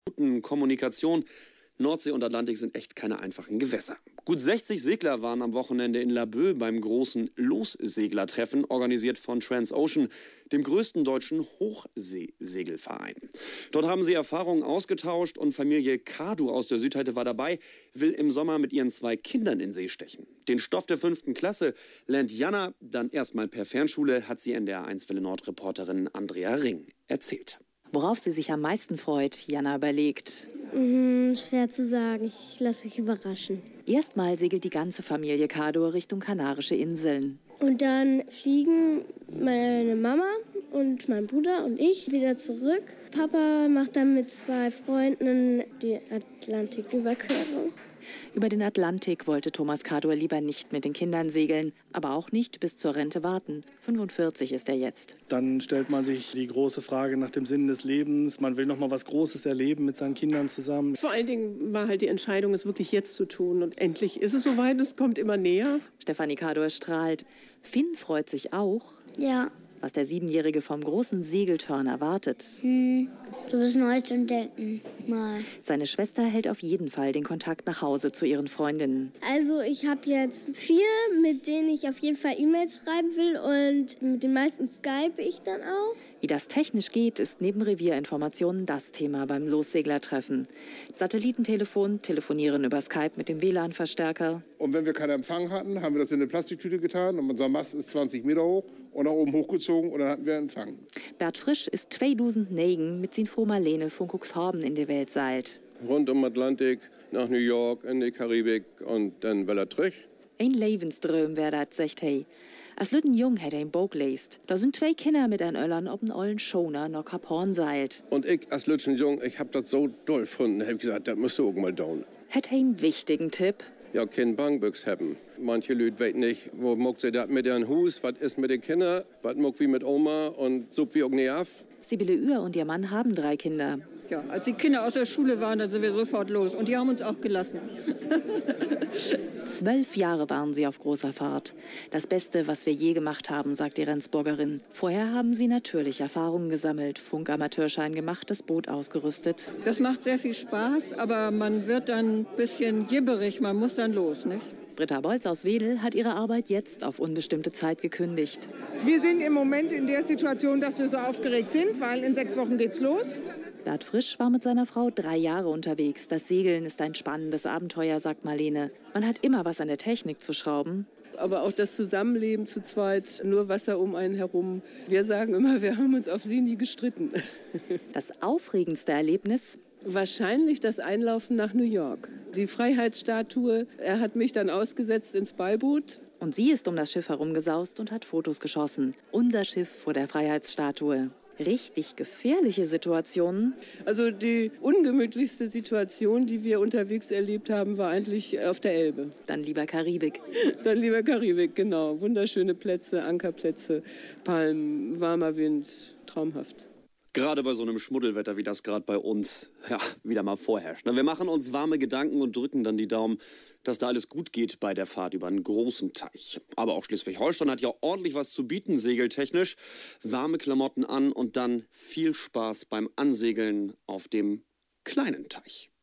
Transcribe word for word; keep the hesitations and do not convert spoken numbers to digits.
guten Kommunikation. Nordsee und Atlantik sind echt keine einfachen Gewässer. Gut sechzig Segler waren am Wochenende in Laboe beim großen Losseglertreffen, organisiert von Transocean, dem größten deutschen Hochseesegelverein. Dort haben sie Erfahrungen ausgetauscht und Familie Kadu aus der Südheide war dabei, will im Sommer mit ihren zwei Kindern in See stechen. Den Stoff der fünften Klasse lernt Jana dann erstmal per Fernschule, hat sie in der eins Welle Nord-Reporterin Andrea Ring erzählt. Worauf sie sich am meisten freut, Jana überlegt. Mhm, schwer zu sagen. Ich lasse mich überraschen. Erstmal segelt die ganze Familie Kadu Richtung Kanarische Inseln. Und dann fliegen meine Mama und mein Bruder und ich wieder zurück. Papa macht dann mit zwei Freunden die Atlantiküberquerung. Über den Atlantik wollte Thomas Kadur lieber nicht mit den Kindern segeln, aber auch nicht bis zur Rente warten. fünfundvierzig ist er jetzt. Dann stellt man sich die große Frage nach dem Sinn des Lebens. Man will noch mal was Großes erleben mit seinen Kindern zusammen. Vor allen Dingen war halt die Entscheidung, es wirklich jetzt zu tun. Und endlich ist es soweit, es kommt immer näher. Stefanie Kadur strahlt. Finn freut sich auch. Ja. Was der Siebenjährige vom großen Segeltörn erwartet. Hm, so was Neues entdecken mal. Seine Schwester hält auf jeden Fall den Kontakt nach Hause zu ihren Freundinnen. Also ich habe jetzt vier, mit denen ich auf jeden Fall E-Mails schreiben will und mit den meisten Skype ich dann auch. Wie das technisch geht, ist neben Revierinformationen das Thema beim Losseglertreffen. Satellitentelefon, telefonieren über Skype mit dem W L A N-Verstärker. Und wenn wir keinen Empfang hatten, haben wir das in eine Plastiktüte getan und unser Mast ist zwanzig Meter hoch und nach oben hochgezogen und dann hatten wir Empfang. Bert Frisch ist tweeduizend negen mit zijn vrouw Marlene von Cuxhaven in die Welt seilt. Rund um Atlantik, nach New York, in die Karibik und dann wieder terug. Ein Levensdroom wäre das, sagt hij. Als Lütten Jung hätte er ein Boot leest. Da sind zwei Kinder mit ein Öllern ob einen ollen Schoner nach Kap Horn seilt. Und ich als Lütten Jung, ich hab das so toll gefunden, hab gesagt, das musst du auch mal tun. Hätte einen wichtigen Tipp. Ja, kein Bangbüchs haben. Manche Leute weten nicht, wo muckt sie das mit ihren Hus, was ist mit den Kindern, was muckt wie mit Oma und so wie auch nicht auf. Sibylle Uhr und ihr Mann haben drei Kinder. Ja, als die Kinder aus der Schule waren, dann sind wir sofort los. Und die haben uns auch gelassen. Zwölf Jahre waren sie auf großer Fahrt. Das Beste, was wir je gemacht haben, sagt die Rendsburgerin. Vorher haben sie natürlich Erfahrungen gesammelt, Funkamateurschein gemacht, das Boot ausgerüstet. Das macht sehr viel Spaß, aber man wird dann ein bisschen jibberig, man muss dann los, nicht? Britta Bolz aus Wedel hat ihre Arbeit jetzt auf unbestimmte Zeit gekündigt. Wir sind im Moment in der Situation, dass wir so aufgeregt sind, weil in sechs Wochen geht's los. Bert Frisch war mit seiner Frau drei Jahre unterwegs. Das Segeln ist ein spannendes Abenteuer, sagt Marlene. Man hat immer was an der Technik zu schrauben. Aber auch das Zusammenleben zu zweit, nur Wasser um einen herum. Wir sagen immer, wir haben uns auf sie nie gestritten. Das aufregendste Erlebnis? Wahrscheinlich das Einlaufen nach New York. Die Freiheitsstatue, er hat mich dann ausgesetzt ins Beiboot. Und sie ist um das Schiff herumgesaust und hat Fotos geschossen. Unser Schiff vor der Freiheitsstatue. Richtig gefährliche Situationen. Also die ungemütlichste Situation, die wir unterwegs erlebt haben, war eigentlich auf der Elbe. Dann lieber Karibik. Dann lieber Karibik, genau. Wunderschöne Plätze, Ankerplätze, Palmen, warmer Wind, traumhaft. Gerade bei so einem Schmuddelwetter, wie das gerade bei uns ja, wieder mal vorherrscht. Wir machen uns warme Gedanken und drücken dann die Daumen, dass da alles gut geht bei der Fahrt über einen großen Teich. Aber auch Schleswig-Holstein hat ja ordentlich was zu bieten, segeltechnisch. Warme Klamotten an und dann viel Spaß beim Ansegeln auf dem kleinen Teich.